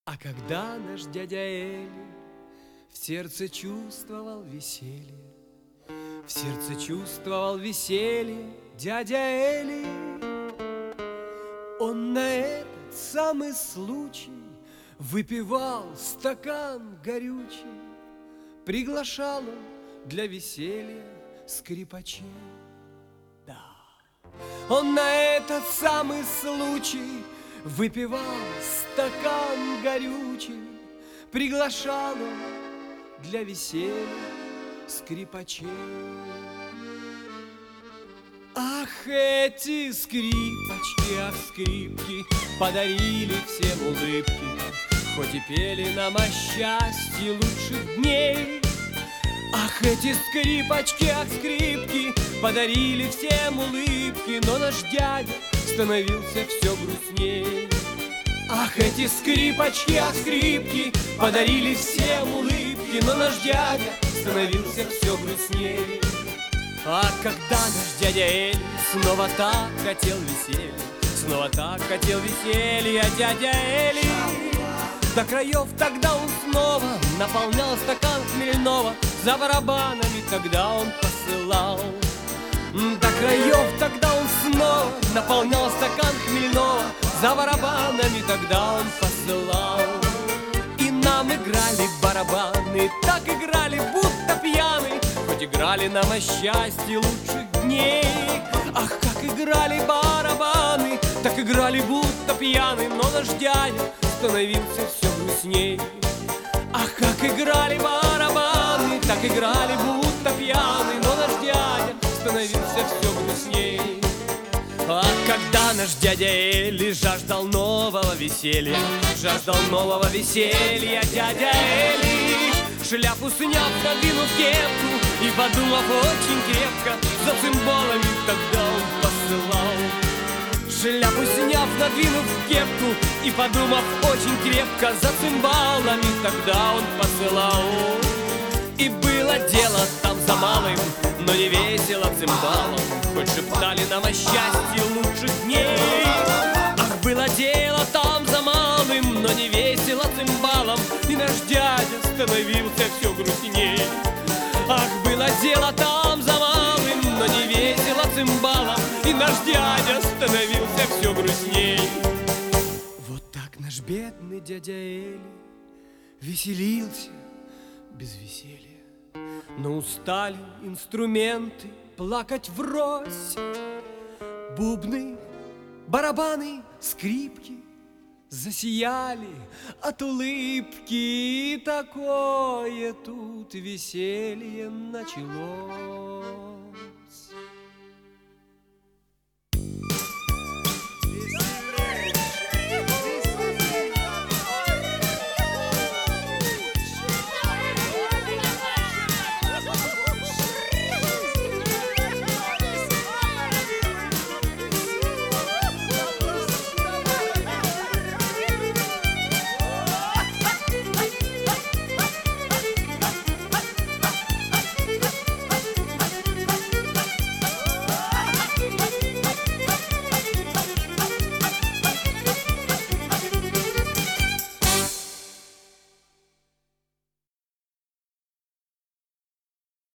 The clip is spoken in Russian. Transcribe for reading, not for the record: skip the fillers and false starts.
А когда наш дядя Эли в сердце чувствовал веселье, в сердце чувствовал веселье дядя Эли, он на этот самый случай выпивал стакан горючий, приглашал он для веселья скрипачей. Да, он на этот самый случай выпивал стакан горючий, приглашал он для веселья скрипачей. Ах, эти скрипочки, ах, скрипки подарили всем улыбки, хоть и пели нам о счастье лучших дней. Ах, эти скрипочки, ах, скрипки подарили всем улыбки, но наш дядя становился все грустней. Ах, эти скрипочки, ах, скрипки подарили всем улыбки, но наш дядя становился все грустней. А когда наш дядя Эль снова так хотел веселья, снова так хотел веселья дядя Эли, до краев тогда он снова наполнял стакан хмельного, за барабанами тогда он посылал. До краев тогда он снова наполнял стакан хмельного, за барабанами тогда он посылал. И нам играли барабаны, так играли, будто пьяны, хоть играли нам о счастье лучших дней. Ах, как играли барабаны, так играли, будто пьяны, но наш дядя становился все грустней. Ах, как играли барабаны, так играли, будто пьяны, но наш дядя становился все грустней. А когда наш дядя Эли жаждал нового веселья, жаждал нового веселья дядя Эли, шляпу сняв, надвинув кепку и подумав очень крепко, за цимбалами тогда он посылал. Шляпу сняв, надвинув кепку и подумав очень крепко, за цимбалами тогда он посылал. И было дело там за малым, но не весело цимбалом, хоть шептали нам о счастье лучших дней. Ах, было дело там за малым, но не весело цимбалом, и наш дядя становился все грустней. Ах, было дело там за малым, но не весело цимбалом, и наш дядя становился все грустней. Вот так наш бедный дядя Эли веселился без веселья, но устали инструменты плакать врозь. Бубны, барабаны, скрипки засияли от улыбки, и такое тут веселье началось.